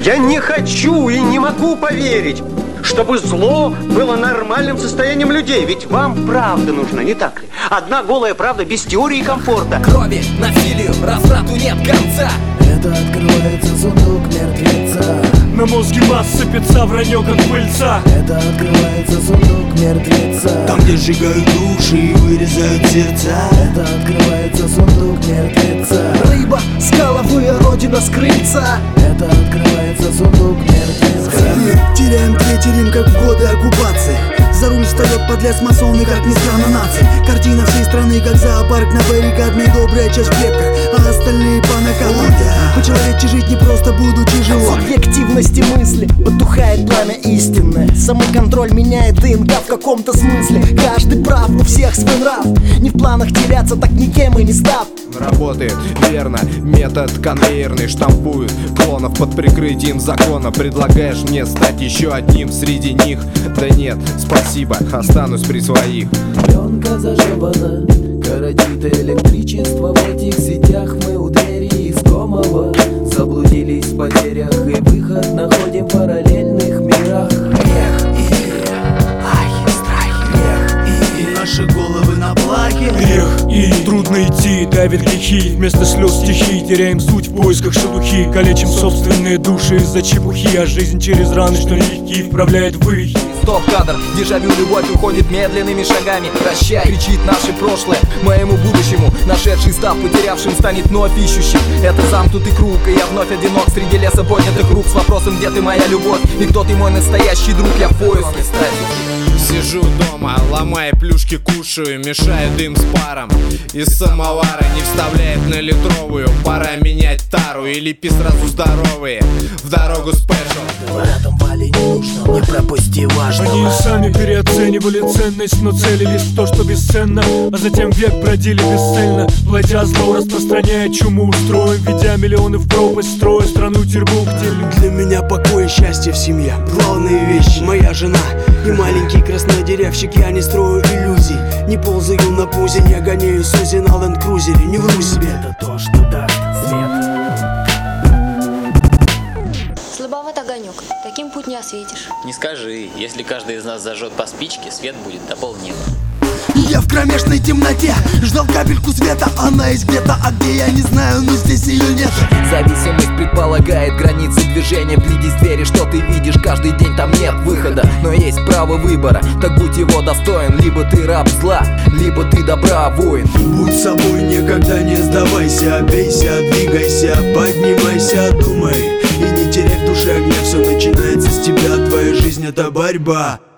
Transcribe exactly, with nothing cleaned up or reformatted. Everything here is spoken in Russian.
Я не хочу и не могу поверить, чтобы зло было нормальным состоянием людей. Ведь вам правда нужна, не так ли? Одна голая правда без теории комфорта. Крови, насилию, разврату нет конца. Это открывается сундук мертвеца. На мозге масс сыпется вранье, как пыльца. Это открывается сундук мертвеца. Там, где сжигают души и вырезают сердца. Это открывается сундук мертвеца. Рыба с головы, родина с крыльца. Это открывается сундук мертвеца. Теряем, третерим, как в годы оккупации. За руль встает подлец масоны, как ни странно, нации. Картина всей страны, как зоопарк на баррикадной. Добрая часть в клетках, а остальные по накалу. По-человечески жить не просто, будучи живым. В объективности мысли потухает пламя истинное. Самоконтроль меняет ДНК в каком-то смысле. Каждый прав, у всех свой нрав. Не в планах теряться, так никем и не став. Работает верно, метод конвейерный. Штампуют клонов под прикрытием закона. Предлагаешь мне стать еще одним среди них? Да нет, спасибо, останусь при своих. Пленка зажевана, коротит электричество. В этих сетях мы у двери искомого. Заблудились в потерях и выход находим в параллельных мирах. Грех и ай, страх, грех и, и наши головы на плахе. Грех и трудно идти, давит грехи. Вместо слез стихи, теряем суть в поисках шелухи. Калечим собственные души из-за чепухи. А жизнь через раны, что легкие, вправляет вывихи. Стоп-кадр, дежавю, любовь уходит медленными шагами. Прощай, кричит наше прошлое моему будущему. Нашедший, став потерявшим, станет вновь ищущим. Это замкнутый круг, и я вновь одинок среди леса поднятых рук. С вопросом, где ты, моя любовь, и кто ты, мой настоящий друг. Я в поиске. Сижу дома, ломая плюшки, кушаю, мешаю дым с паром. Из самовара не вставляет на литровую. Пора менять тару и лепи сразу здоровые. В дорогу спешл. В этом вале не нужно, не пропусти важного. Они сами переоценивали ценность, но целились в то, что бесценно. А затем век бродили бесцельно, платя зло, распространяя чуму. Строим, ведя миллионы в пропасть, строя страну тюрьму, где Для меня покой и счастье в семье. Главные вещи, моя жена и маленький краснодеревщик. Я не строю иллюзий, не ползаю на пузе. Я гоняю Сузи на ленд-крузере, не вру себе. Это то, что даст свет. Слабоват огонек, таким путь не осветишь. Не скажи, если каждый из нас зажжет по спичке, свет будет до полнеба. Я в кромешной темноте ждал капельку света. Она есть где-то, а где я не знаю, но здесь ее нет. Зависимость предполагает границы движения. Вблизи двери, что ты видишь, каждый день там нет выхода. Но есть право выбора, так будь его достоин. Либо ты раб зла, либо ты добра воин. Будь собой, никогда не сдавайся. Бейся, двигайся, поднимайся, думай. И не теряй в душе огня, все начинается с тебя. Твоя жизнь — это борьба.